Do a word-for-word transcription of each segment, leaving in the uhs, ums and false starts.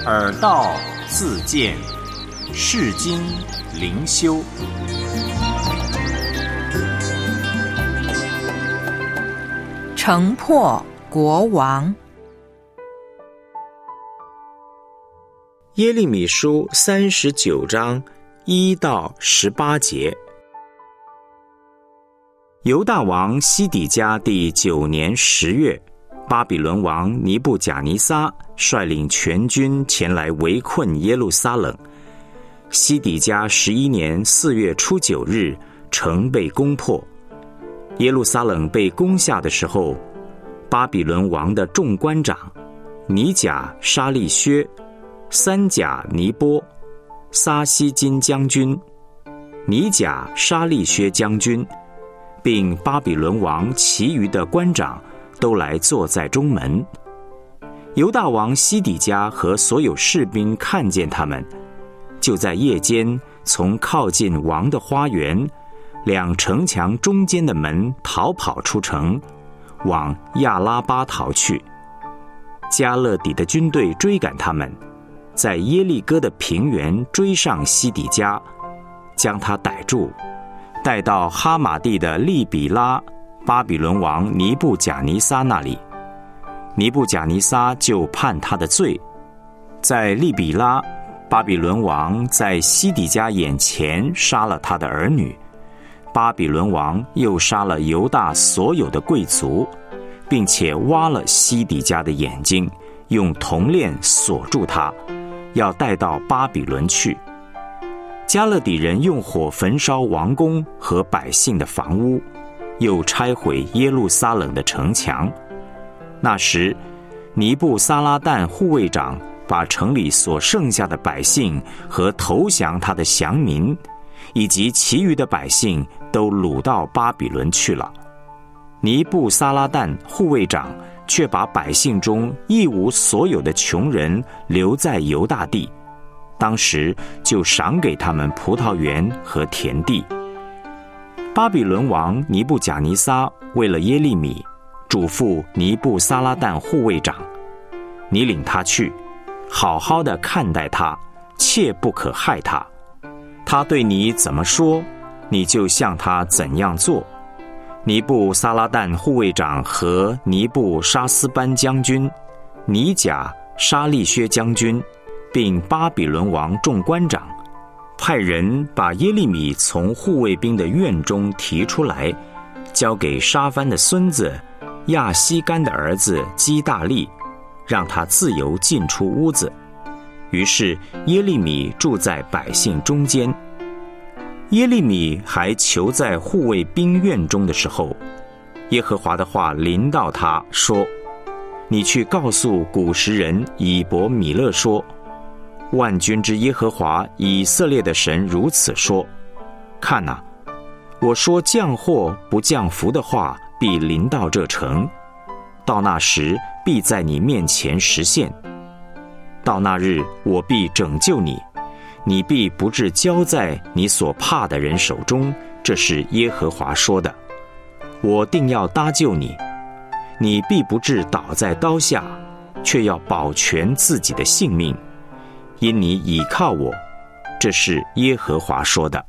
耳道自见，世经灵修。 城破国亡。 耶利米书三十九章一到十八节。犹大王西底家第九年十月，巴比伦王尼布甲尼撒率领全军前来围困耶路撒冷。西底家十一年四月初九日，城被攻破。耶路撒冷被攻下的时候，巴比伦王的众官长尼甲沙利薛、三甲尼波、撒西金将军、尼甲沙利薛将军，并巴比伦王其余的官长都来坐在中门。犹大王西底家和所有士兵看见他们，就在夜间从靠近王的花园两城墙中间的门逃跑出城，往亚拉巴逃去。加勒底的军队追赶他们，在耶利哥的平原追上西底家，将他逮住，带到哈马地的利比拉巴比伦王尼布甲尼撒那里。尼布甲尼撒就判他的罪，在利比拉巴比伦王在西底家眼前杀了他的儿女。巴比伦王又杀了犹大所有的贵族，并且挖了西底家的眼睛，用铜链锁住他，要带到巴比伦去。加勒底人用火焚烧王宫和百姓的房屋，又拆毁耶路撒冷的城墙。那时，尼布撒拉旦护卫长把城里所剩下的百姓和投降他的降民，以及其余的百姓都掳到巴比伦去了。尼布撒拉旦护卫长却把百姓中一无所有的穷人留在犹大地，当时就赏给他们葡萄园和田地。巴比伦王尼布甲尼撒为了耶利米，嘱咐尼布撒拉旦护卫长：你领他去，好好的看待他，切不可害他。他对你怎么说，你就向他怎样做。尼布撒拉旦护卫长和尼布沙斯班将军、尼甲沙利薛将军，并巴比伦王众官长，派人把耶利米从护卫兵的院中提出来，交给沙番的孙子亚西干的儿子基大利，让他自由进出屋子。于是耶利米住在百姓中间。耶利米还囚在护卫兵院中的时候，耶和华的话临到他说：你去告诉古时人以伯米勒说，万军之耶和华以色列的神如此说：看哪，我说降祸不降福的话必临到这城，到那时必在你面前实现。到那日我必拯救你，你必不至交在你所怕的人手中，这是耶和华说的。我定要搭救你，你必不至倒在刀下，却要保全自己的性命，因你倚靠我，这是耶和华说的。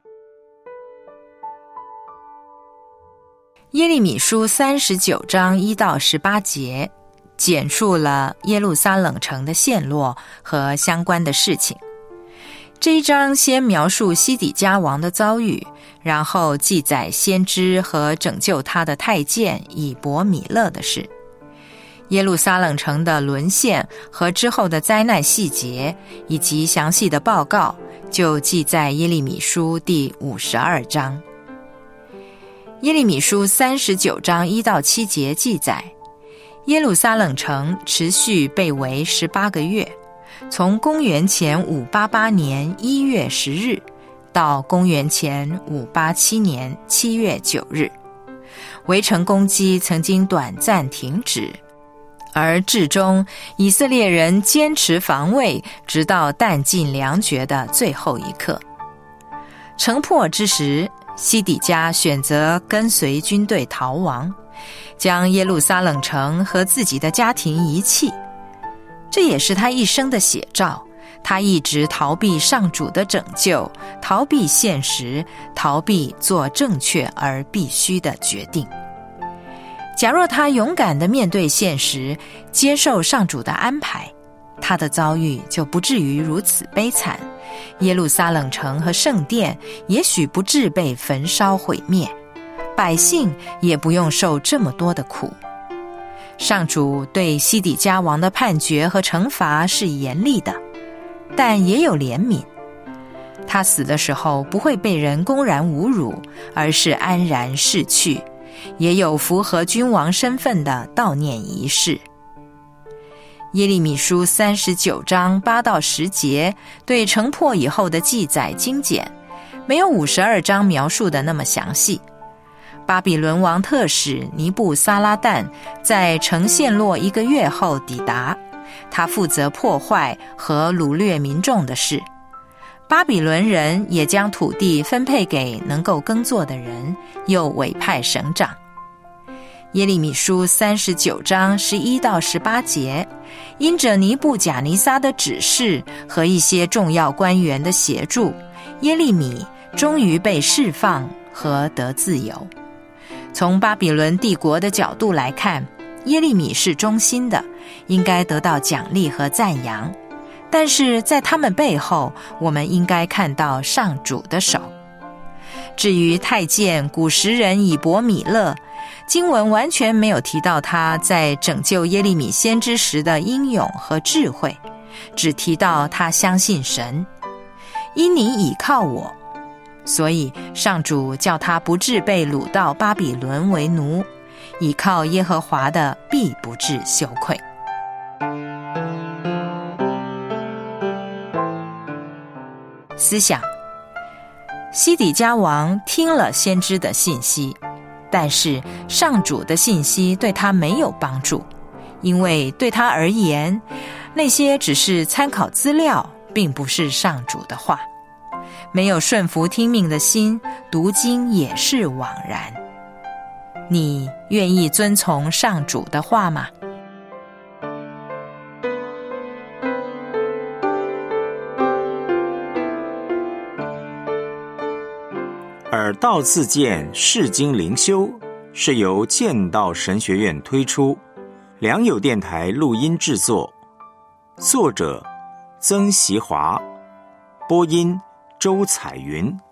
耶利米书三十九章一到十八节，简述了耶路撒冷城的陷落和相关的事情。这一章先描述西底家王的遭遇，然后记载先知和拯救他的太监以伯米勒的事。耶路撒冷城的沦陷和之后的灾难细节，以及详细的报告，就记在耶利米书第五十二章。耶利米书三十九章一到七节记载，耶路撒冷城持续被围十八个月，从公元前五八八年一月十日到公元前五八七年七月九日，围城攻击曾经短暂停止，而至终以色列人坚持防卫，直到弹尽粮绝的最后一刻。城破之时，西底家选择跟随军队逃亡，将耶路撒冷城和自己的家庭遗弃，这也是他一生的写照， 他一直逃避上主的拯救，逃避现实，逃避做正确而必须的决定。假若他勇敢地面对现实，接受上主的安排，他的遭遇就不至于如此悲惨，耶路撒冷城和圣殿也许不致被焚烧毁灭，百姓也不用受这么多的苦。上主对西底家王的判决和惩罚是严厉的，但也有怜悯。他死的时候不会被人公然侮辱，而是安然逝去，也有符合君王身份的悼念仪式。耶利米书三十九章八到十节对城破以后的记载精简，没有五十二章描述的那么详细。巴比伦王特使尼布撒拉旦在城陷落一个月后抵达，他负责破坏和掳掠民众的事。巴比伦人也将土地分配给能够耕作的人，又委派省长。耶利米书三十九章十一到十八节，因着尼布甲尼撒的指示和一些重要官员的协助，耶利米终于被释放和得自由。从巴比伦帝国的角度来看，耶利米是忠心的，应该得到奖励和赞扬。但是在他们背后，我们应该看到上主的手。至于太监古时人以伯米勒，经文完全没有提到他在拯救耶利米先知时的英勇和智慧，只提到他相信神，因你倚靠我，所以上主叫他不致被掳到巴比伦为奴，倚靠耶和华的必不致羞愧。思想：西底家王听了先知的信息，但是上主的信息对他没有帮助，因为对他而言，那些只是参考资料，并不是上主的话。没有顺服听命的心，读经也是枉然。你愿意遵从上主的话吗？ 耳道自荐世经灵修是由剑道神学院推出，良友电台录音制作，作者曾习华，播音周彩云。